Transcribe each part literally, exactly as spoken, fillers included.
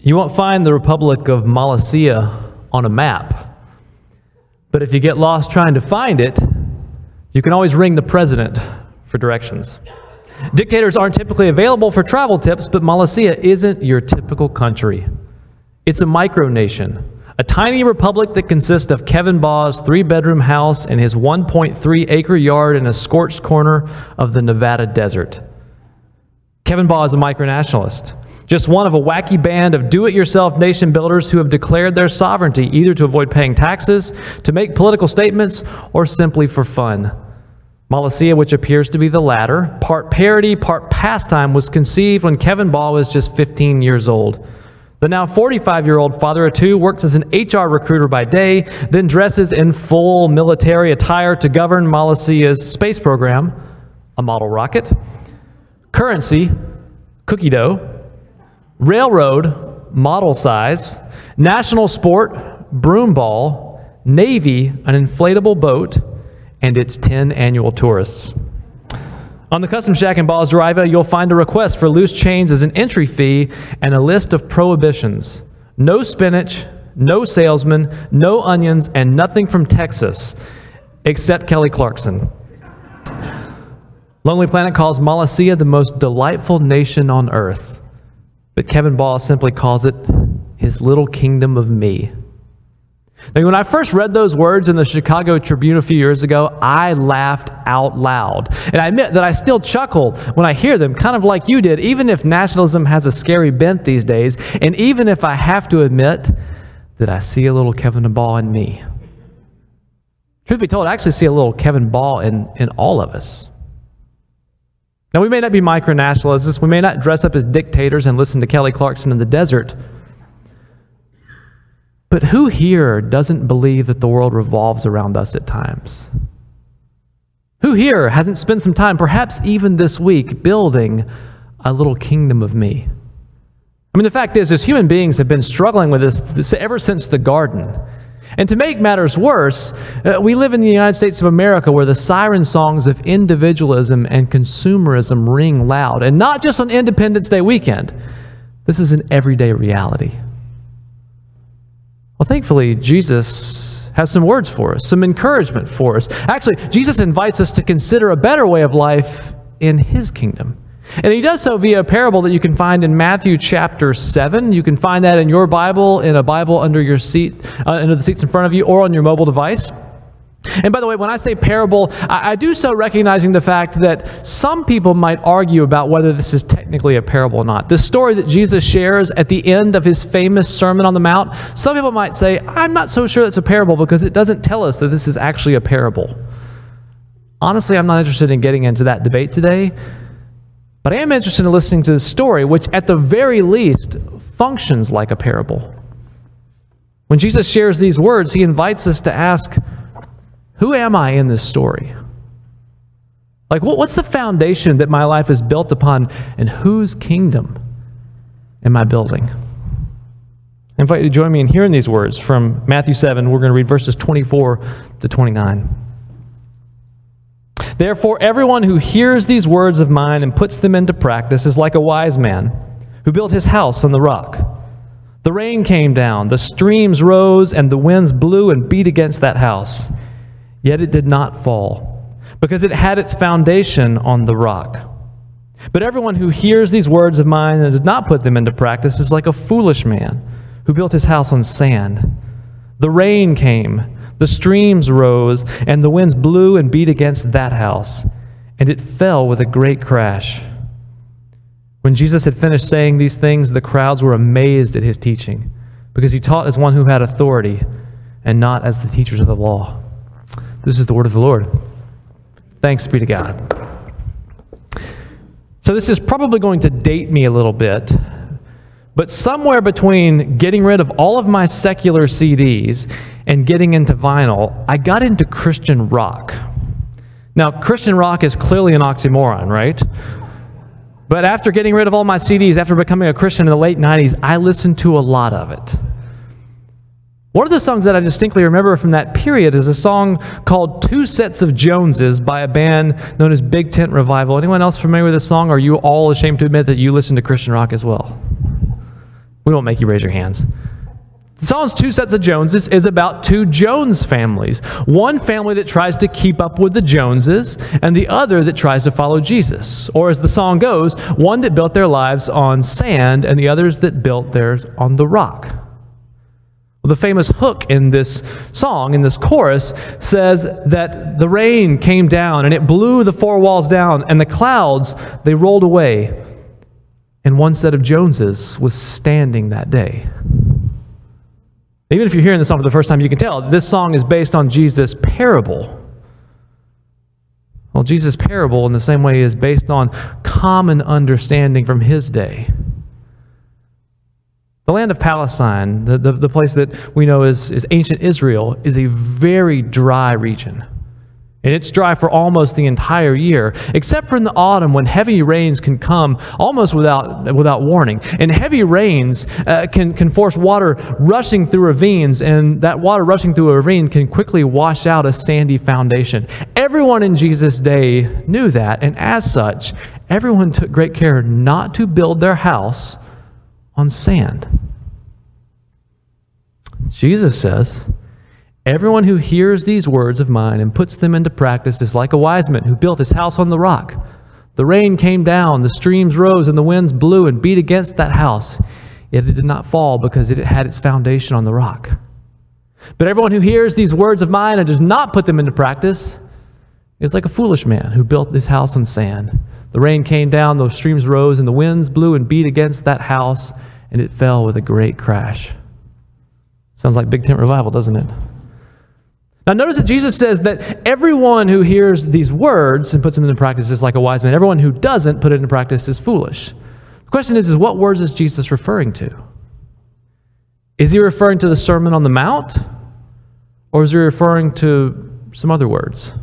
You won't find the Republic of Molossia on a map. But if you get lost trying to find it, you can always ring the president for directions. Dictators aren't typically available for travel tips, but Molossia isn't your typical country. It's a micronation, a tiny republic that consists of Kevin Baugh's three-bedroom house and his one point three acre yard in a scorched corner of the Nevada desert. Kevin Baugh is a micronationalist, just one of a wacky band of do-it-yourself nation builders who have declared their sovereignty either to avoid paying taxes, to make political statements, or simply for fun. Molossia, which appears to be the latter, part parody, part pastime, was conceived when Kevin Baugh was just fifteen years old. The now forty-five-year-old father of two works as an H R recruiter by day, then dresses in full military attire to govern Molossia's space program, a model rocket, currency, cookie dough, railroad, model size, national sport, broom ball, Navy, an inflatable boat, and its ten annual tourists. On the Custom Shack in Ball's Drive, you'll find a request for loose chains as an entry fee and a list of prohibitions. No spinach, no salesman, no onions, and nothing from Texas, except Kelly Clarkson. Lonely Planet calls Molossia the most delightful nation on earth, but Kevin Baugh simply calls it his little kingdom of me. Now, when I first read those words in the Chicago Tribune a few years ago, I laughed out loud. And I admit that I still chuckle when I hear them, kind of like you did, even if nationalism has a scary bent these days, and even if I have to admit that I see a little Kevin Baugh in me. Truth be told, I actually see a little Kevin Baugh in, in all of us. Now, we may not be micronationalists, we may not dress up as dictators and listen to Kelly Clarkson in the desert, but who here doesn't believe that the world revolves around us at times? Who here hasn't spent some time, perhaps even this week, building a little kingdom of me? I mean, the fact is, as human beings have been struggling with this, this ever since the garden. And to make matters worse, uh, we live in the United States of America where the siren songs of individualism and consumerism ring loud. And not just on Independence Day weekend. This is an everyday reality. Well, thankfully, Jesus has some words for us, some encouragement for us. Actually, Jesus invites us to consider a better way of life in his kingdom. And he does so via a parable that you can find in Matthew chapter seven. You can find that in your Bible, in a Bible under your seat, uh, under the seats in front of you, or on your mobile device. And by the way, when I say parable, I, I do so recognizing the fact that some people might argue about whether this is technically a parable or not. The story that Jesus shares at the end of his famous Sermon on the Mount, some people might say, I'm not so sure it's a parable because it doesn't tell us that this is actually a parable. Honestly, I'm not interested in getting into that debate today, but I am interested in listening to the story, which at the very least functions like a parable. When Jesus shares these words, he invites us to ask, who am I in this story? Like, what, what's the foundation that my life is built upon, and whose kingdom am I building? I invite you to join me in hearing these words from Matthew seven. We're going to read verses twenty-four to twenty-nine. Therefore, everyone who hears these words of mine and puts them into practice is like a wise man who built his house on the rock. The rain came down, the streams rose, and the winds blew and beat against that house. Yet it did not fall, because it had its foundation on the rock. But everyone who hears these words of mine and does not put them into practice is like a foolish man who built his house on sand. The rain came, the streams rose, and the winds blew and beat against that house, and it fell with a great crash. When Jesus had finished saying these things, the crowds were amazed at his teaching, because he taught as one who had authority and not as the teachers of the law. This is the word of the Lord. Thanks be to God. So this is probably going to date me a little bit, but somewhere between getting rid of all of my secular C Ds and getting into vinyl, I got into Christian rock. Now, Christian rock is clearly an oxymoron, right? But after getting rid of all my C Ds, after becoming a Christian in the late nineties, I listened to a lot of it. One of the songs that I distinctly remember from that period is a song called Two Sets of Joneses by a band known as Big Tent Revival. Anyone else familiar with this song? Or are you all ashamed to admit that you listen to Christian rock as well? We won't make you raise your hands. The song's Two Sets of Joneses is about two Jones families. One family that tries to keep up with the Joneses, and the other that tries to follow Jesus. Or as the song goes, one that built their lives on sand, and the others that built theirs on the rock. Well, the famous hook in this song, in this chorus, says that the rain came down, and it blew the four walls down, and the clouds, they rolled away. And one set of Joneses was standing that day. Even if you're hearing this song for the first time, you can tell this song is based on Jesus' parable. Well, Jesus' parable in the same way is based on common understanding from his day. The land of Palestine, the, the, the place that we know is, is ancient Israel, is a very dry region. And it's dry for almost the entire year, except for in the autumn when heavy rains can come almost without without warning. And heavy rains uh, can, can force water rushing through ravines, and that water rushing through a ravine can quickly wash out a sandy foundation. Everyone in Jesus' day knew that, and as such, everyone took great care not to build their house on sand. Jesus says, "Everyone who hears these words of mine and puts them into practice is like a wise man who built his house on the rock. The rain came down, the streams rose, and the winds blew and beat against that house. Yet it did not fall because it had its foundation on the rock. But everyone who hears these words of mine and does not put them into practice is like a foolish man who built his house on sand. The rain came down, those streams rose, and the winds blew and beat against that house, and it fell with a great crash." Sounds like Big Tent Revival, doesn't it? Now notice that Jesus says that everyone who hears these words and puts them into practice is like a wise man. Everyone who doesn't put it into practice is foolish. The question is, is what words is Jesus referring to? Is he referring to the Sermon on the Mount? Or is he referring to some other words?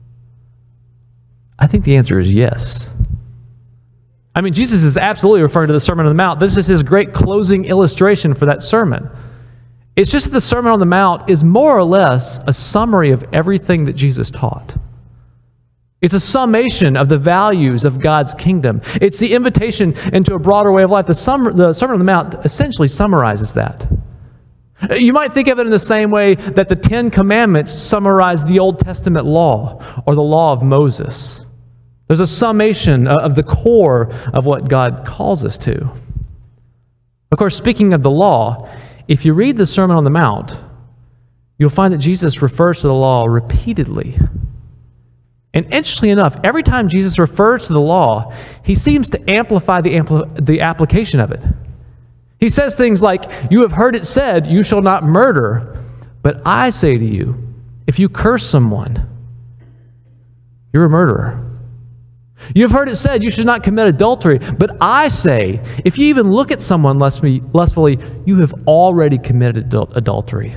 I think the answer is yes. I mean, Jesus is absolutely referring to the Sermon on the Mount. This is his great closing illustration for that sermon. It's just that the Sermon on the Mount is more or less a summary of everything that Jesus taught. It's a summation of the values of God's kingdom. It's the invitation into a broader way of life. The, sum, the Sermon on the Mount essentially summarizes that. You might think of it in the same way that the Ten Commandments summarize the Old Testament law or the law of Moses. There's a summation of the core of what God calls us to. Of course, speaking of the law, if you read the Sermon on the Mount, you'll find that Jesus refers to the law repeatedly. And interestingly enough, every time Jesus refers to the law, he seems to amplify the, ampli- the application of it. He says things like, "You have heard it said, you shall not murder. But I say to you, if you curse someone, you're a murderer. You have heard it said, you should not commit adultery. But I say, if you even look at someone lustfully, you have already committed adul- adultery."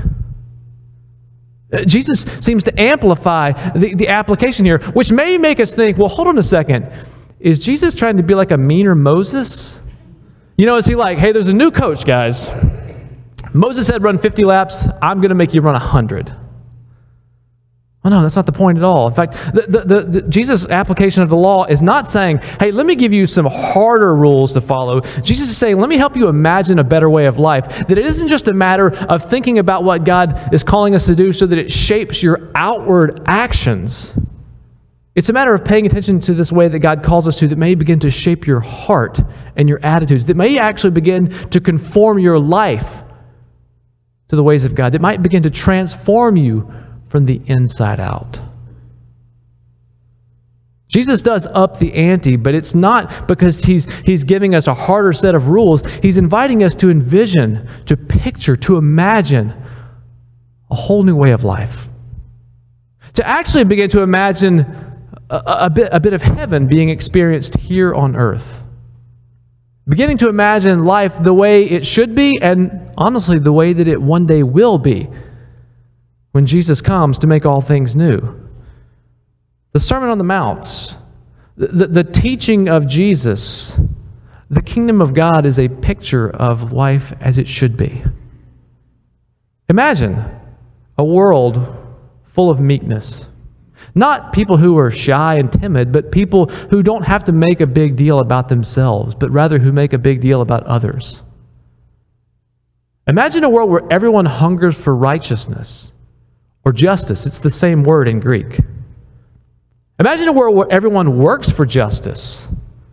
Jesus seems to amplify the, the application here, which may make us think, well, hold on a second. Is Jesus trying to be like a meaner Moses? You know, is he like, hey, there's a new coach, guys. Moses said run fifty laps. I'm going to make you run one hundred. Oh, no, that's not the point at all. In fact, the, the, the, the Jesus' application of the law is not saying, hey, let me give you some harder rules to follow. Jesus is saying, let me help you imagine a better way of life. That it isn't just a matter of thinking about what God is calling us to do so that it shapes your outward actions. It's a matter of paying attention to this way that God calls us to that may begin to shape your heart and your attitudes, that may actually begin to conform your life to the ways of God, that might begin to transform you from the inside out. Jesus does up the ante, but it's not because he's, he's giving us a harder set of rules. He's inviting us to envision, to picture, to imagine a whole new way of life. To actually begin to imagine a, a, bit, a bit of heaven being experienced here on earth. Beginning to imagine life the way it should be, and honestly, the way that it one day will be, when Jesus comes to make all things new. The Sermon on the Mount, the, the, the teaching of Jesus, the kingdom of God is a picture of life as it should be. Imagine a world full of meekness. Not people who are shy and timid, but people who don't have to make a big deal about themselves, but rather who make a big deal about others. Imagine a world where everyone hungers for righteousness or justice. It's the same word in Greek. Imagine a world where everyone works for justice.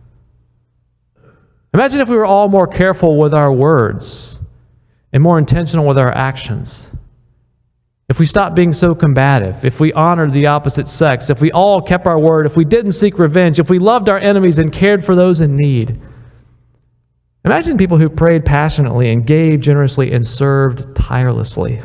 Imagine if we were all more careful with our words and more intentional with our actions. If we stopped being so combative, if we honored the opposite sex, if we all kept our word, if we didn't seek revenge, if we loved our enemies and cared for those in need. Imagine people who prayed passionately and gave generously and served tirelessly.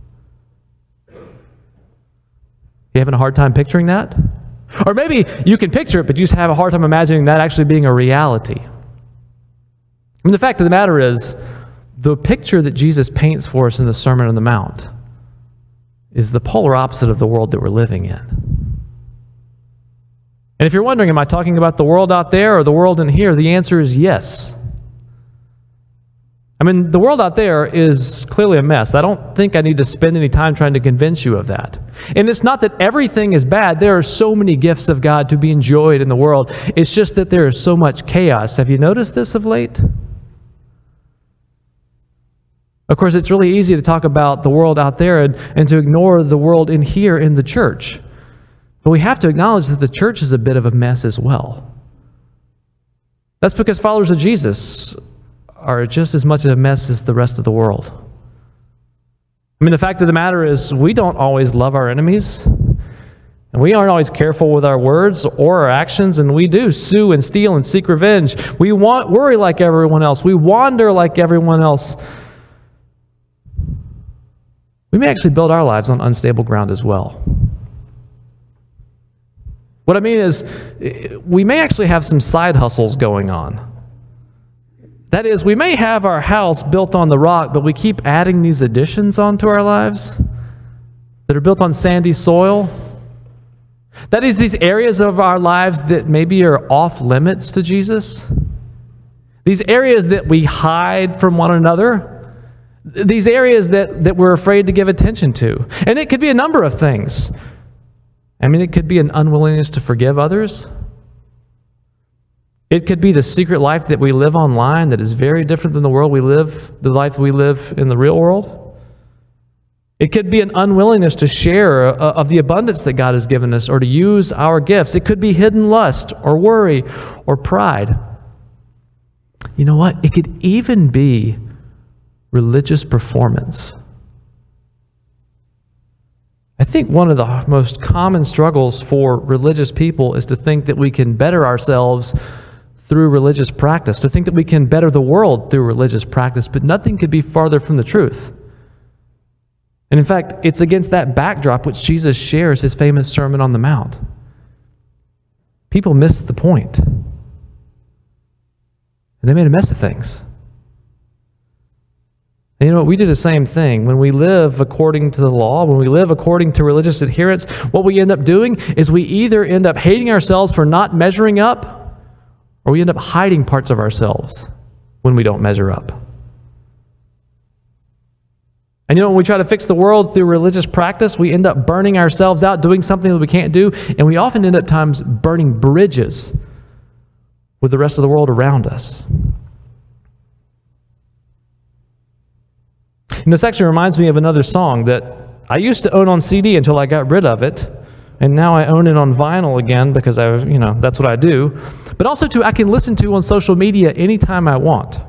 You having a hard time picturing that? Or maybe you can picture it, but you just have a hard time imagining that actually being a reality. I mean, the fact of the matter is, the picture that Jesus paints for us in the Sermon on the Mount is the polar opposite of the world that we're living in. And if you're wondering, am I talking about the world out there or the world in here? The answer is yes. I mean, the world out there is clearly a mess. I don't think I need to spend any time trying to convince you of that. And it's not that everything is bad. There are so many gifts of God to be enjoyed in the world. It's just that there is so much chaos. Have you noticed this of late? Of course, it's really easy to talk about the world out there and, and to ignore the world in here in the church. But we have to acknowledge that the church is a bit of a mess as well. That's because followers of Jesus are just as much of a mess as the rest of the world. I mean, the fact of the matter is, we don't always love our enemies, and we aren't always careful with our words or our actions, and we do sue and steal and seek revenge. We want, worry like everyone else. We wander like everyone else. We may actually build our lives on unstable ground as well. What I mean is, we may actually have some side hustles going on. That is, we may have our house built on the rock, but we keep adding these additions onto our lives that are built on sandy soil. That is, these areas of our lives that maybe are off limits to Jesus. These areas that we hide from one another. These areas that, that we're afraid to give attention to. And it could be a number of things. I mean, it could be an unwillingness to forgive others. It could be the secret life that we live online that is very different than the world we live, the life we live in the real world. It could be an unwillingness to share uh, of the abundance that God has given us or to use our gifts. It could be hidden lust or worry or pride. You know what? It could even be religious performance. I think one of the most common struggles for religious people is to think that we can better ourselves through religious practice, to think that we can better the world through religious practice, but nothing could be farther from the truth. And in fact, it's against that backdrop which Jesus shares his famous Sermon on the Mount. People missed the point. And they made a mess of things. And you know what? We do the same thing. When we live according to the law, when we live according to religious adherence, what we end up doing is we either end up hating ourselves for not measuring up, or we end up hiding parts of ourselves when we don't measure up. And you know, when we try to fix the world through religious practice, we end up burning ourselves out, doing something that we can't do, and we often end up times burning bridges with the rest of the world around us. And this actually reminds me of another song that I used to own on C D until I got rid of it. And now I own it on vinyl again because I, you know, that's what I do. But also, too, I can listen to on social media anytime I want.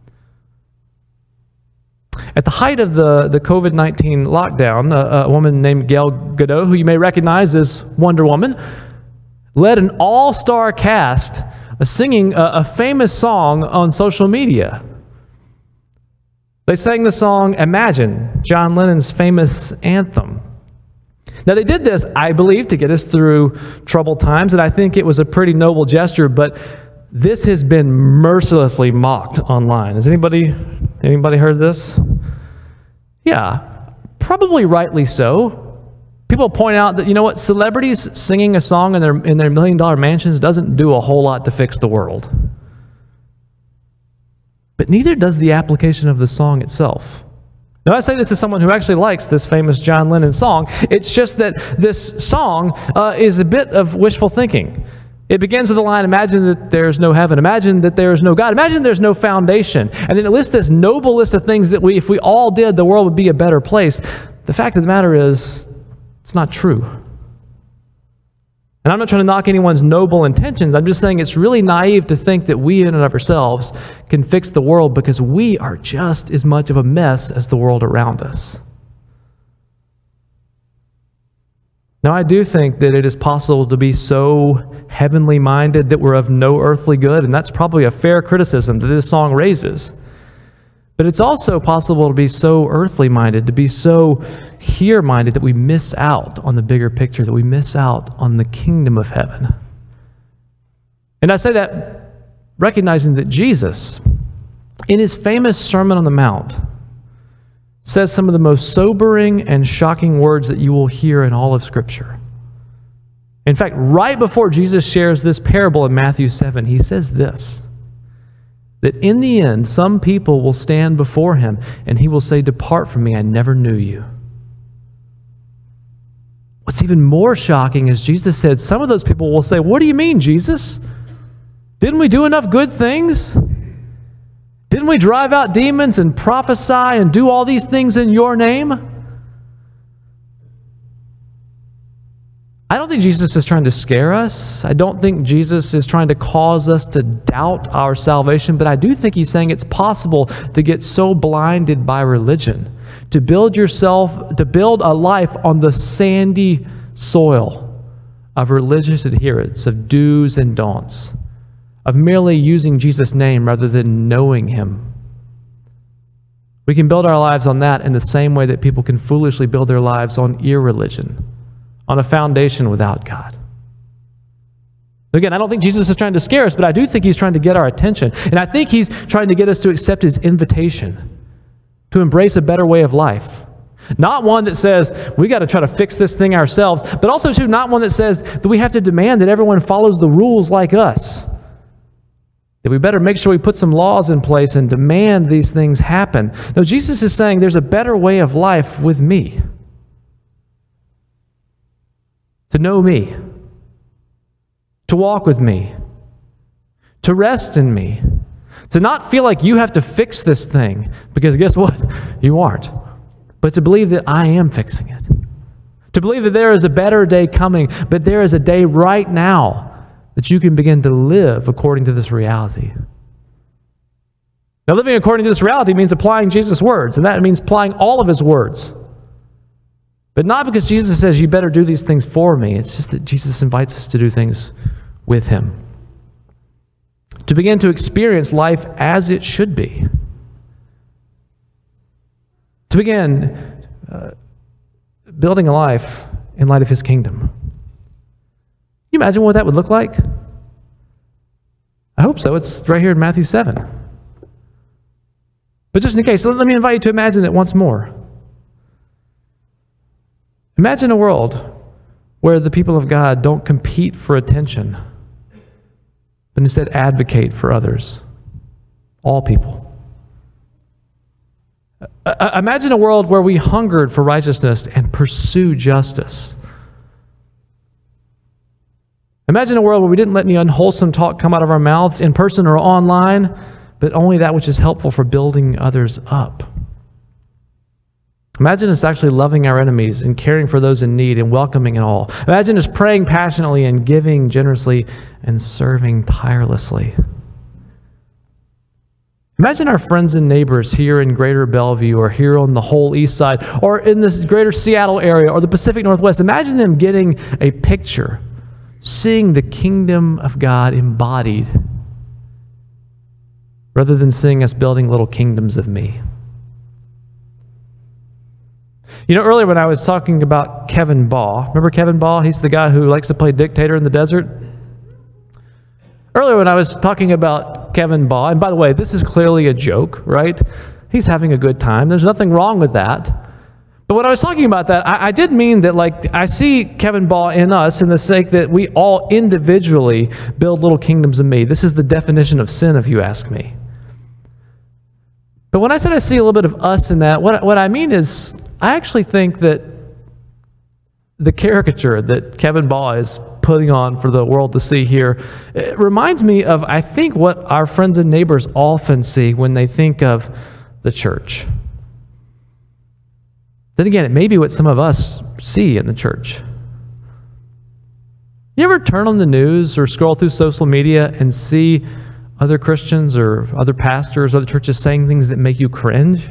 At the height of the, the covid nineteen lockdown, a, a woman named Gal Gadot, who you may recognize as Wonder Woman, led an all-star cast uh, singing a, a famous song on social media. They sang the song Imagine, John Lennon's famous anthem. Now, they did this, I believe, to get us through troubled times, and I think it was a pretty noble gesture, but this has been mercilessly mocked online. Has anybody, anybody heard this? Yeah, probably rightly so. People point out that, you know what, celebrities singing a song in their, in their million-dollar mansions doesn't do a whole lot to fix the world. But neither does the application of the song itself. Now, I say this as someone who actually likes this famous John Lennon song. It's just that this song uh, is a bit of wishful thinking. It begins with the line, imagine that there's no heaven. Imagine that there is no God. Imagine there's no foundation. And then it lists this noble list of things that we, if we all did, the world would be a better place. The fact of the matter is, it's not true. And I'm not trying to knock anyone's noble intentions. I'm just saying it's really naive to think that we in and of ourselves can fix the world, because we are just as much of a mess as the world around us. Now, I do think that it is possible to be so heavenly minded that we're of no earthly good, and that's probably a fair criticism that this song raises. But it's also possible to be so earthly minded, to be so here minded that we miss out on the bigger picture, that we miss out on the kingdom of heaven. And I say that recognizing that Jesus, in his famous Sermon on the Mount, says some of the most sobering and shocking words that you will hear in all of Scripture. In fact, right before Jesus shares this parable in Matthew seven, he says this, that in the end, some people will stand before him, and he will say, "Depart from me, I never knew you." What's even more shocking is Jesus said, some of those people will say, "What do you mean, Jesus? Didn't we do enough good things? Didn't we drive out demons and prophesy and do all these things in your name?" I don't think Jesus is trying to scare us. I don't think Jesus is trying to cause us to doubt our salvation, but I do think he's saying it's possible to get so blinded by religion, to build yourself, to build a life on the sandy soil of religious adherence, of do's and don'ts, of merely using Jesus' name rather than knowing him. We can build our lives on that in the same way that people can foolishly build their lives on irreligion, on a foundation without God. Again, I don't think Jesus is trying to scare us, but I do think he's trying to get our attention. And I think he's trying to get us to accept his invitation to embrace a better way of life. Not one that says, we got to try to fix this thing ourselves, but also, too, not one that says that we have to demand that everyone follows the rules like us. That we better make sure we put some laws in place and demand these things happen. No, Jesus is saying there's a better way of life with me. To know me, to walk with me, to rest in me, to not feel like you have to fix this thing, because guess what? You aren't. But to believe that I am fixing it. To believe that there is a better day coming, but there is a day right now that you can begin to live according to this reality. Now, living according to this reality means applying Jesus' words, and that means applying all of his words. But not because Jesus says, you better do these things for me. It's just that Jesus invites us to do things with him. To begin to experience life as it should be. To begin uh, building a life in light of his kingdom. Can you imagine what that would look like? I hope so. It's right here in Matthew seven. But just in case, let me invite you to imagine it once more. Imagine a world where the people of God don't compete for attention, but instead advocate for others, all people. Uh, imagine a world where we hungered for righteousness and pursue justice. Imagine a world where we didn't let any unwholesome talk come out of our mouths in person or online, but only that which is helpful for building others up. Imagine us actually loving our enemies and caring for those in need and welcoming it all. Imagine us praying passionately and giving generously and serving tirelessly. Imagine our friends and neighbors here in Greater Bellevue or here on the whole East Side or in this Greater Seattle area or the Pacific Northwest. Imagine them getting a picture, seeing the kingdom of God embodied rather than seeing us building little kingdoms of me. You know, earlier when I was talking about Kevin Ball, remember Kevin Ball? He's the guy who likes to play dictator in the desert. Earlier when I was talking about Kevin Ball, and by the way, this is clearly a joke, right? He's having a good time. There's nothing wrong with that. But when I was talking about that, I, I did mean that, like, I see Kevin Ball in us in the sake that we all individually build little kingdoms of me. This is the definition of sin, if you ask me. But when I said I see a little bit of us in that, what, what I mean is I actually think that the caricature that Kevin Baugh is putting on for the world to see here, it reminds me of, I think, what our friends and neighbors often see when they think of the church. Then again, it may be what some of us see in the church. You ever turn on the news or scroll through social media and see other Christians or other pastors, other churches saying things that make you cringe?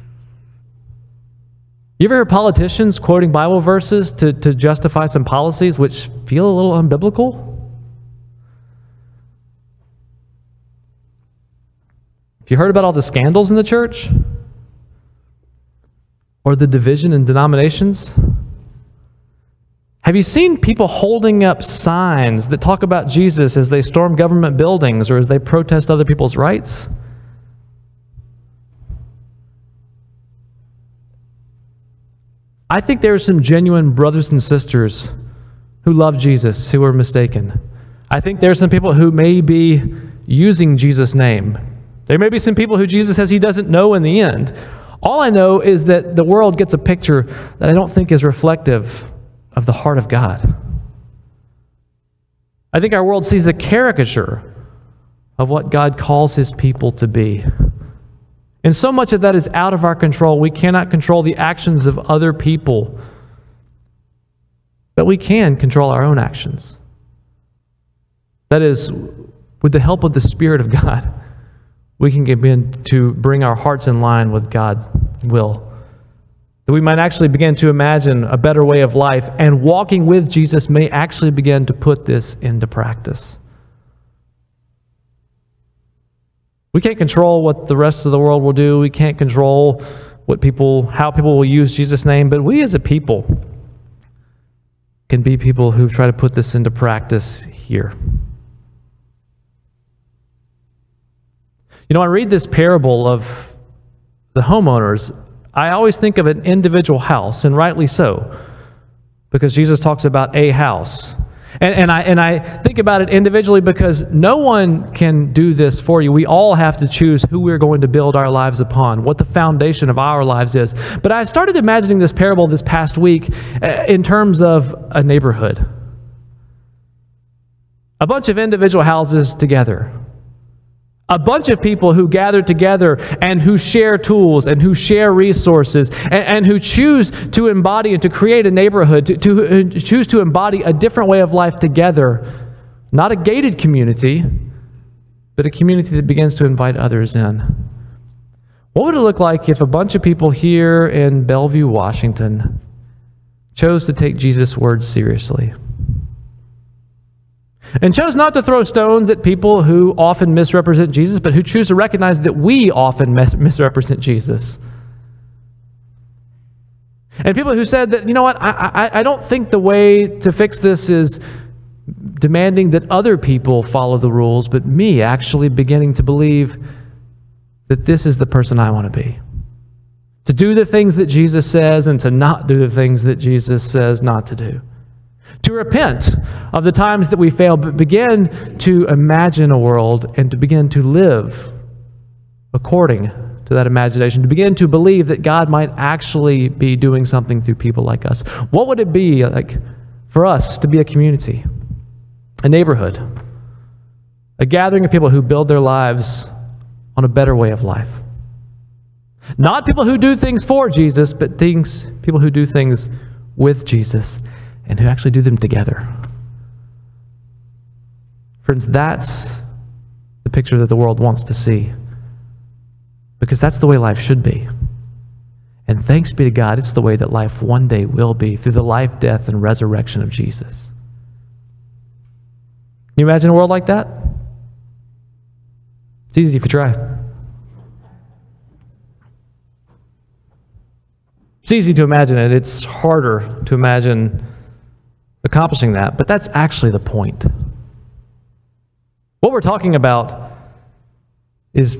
You ever hear politicians quoting Bible verses to, to justify some policies which feel a little unbiblical? Have you heard about all the scandals in the church? Or the division in denominations? Have you seen people holding up signs that talk about Jesus as they storm government buildings or as they protest other people's rights? I think there are some genuine brothers and sisters who love Jesus who are mistaken. I think there are some people who may be using Jesus' name. There may be some people who Jesus says he doesn't know in the end. All I know is that the world gets a picture that I don't think is reflective of the heart of God. I think our world sees a caricature of what God calls his people to be. And so much of that is out of our control. We cannot control the actions of other people, but we can control our own actions. That is, with the help of the Spirit of God, we can begin to bring our hearts in line with God's will. That we might actually begin to imagine a better way of life, and walking with Jesus may actually begin to put this into practice. We can't control what the rest of the world will do. We can't control what people, how people will use Jesus' name, but we as a people can be people who try to put this into practice here. You know, I read this parable of the homeowners. I always think of an individual house, and rightly so, because Jesus talks about a house. And, and, I, and I think about it individually because no one can do this for you. We all have to choose who we're going to build our lives upon, what the foundation of our lives is. But I started imagining this parable this past week in terms of a neighborhood. A bunch of individual houses together. A bunch of people who gather together and who share tools and who share resources and, and who choose to embody and to create a neighborhood, to, to, to choose to embody a different way of life together. Not a gated community, but a community that begins to invite others in. What would it look like if a bunch of people here in Bellevue, Washington, chose to take Jesus' words seriously? And chose not to throw stones at people who often misrepresent Jesus, but who choose to recognize that we often mis- misrepresent Jesus. And people who said that, you know what, I, I, I don't think the way to fix this is demanding that other people follow the rules, but me actually beginning to believe that this is the person I want to be. To do the things that Jesus says and to not do the things that Jesus says not to do. To repent of the times that we fail, but begin to imagine a world and to begin to live according to that imagination, to begin to believe that God might actually be doing something through people like us. What would it be like for us to be a community, a neighborhood, a gathering of people who build their lives on a better way of life? Not people who do things for Jesus, but things, people who do things with Jesus and who actually do them together. Friends, that's the picture that the world wants to see, because that's the way life should be. And thanks be to God, it's the way that life one day will be through the life, death, and resurrection of Jesus. Can you imagine a world like that? It's easy if you try. It's easy to imagine it. It's harder to imagine accomplishing that, but that's actually the point. What we're talking about is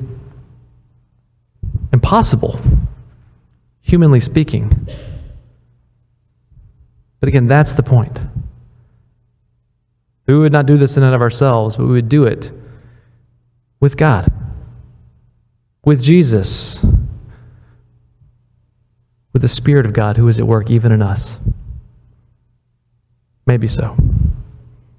impossible, humanly speaking. But again, that's the point. We would not do this in and of ourselves, but we would do it with God, with Jesus, with the Spirit of God who is at work even in us. Maybe so.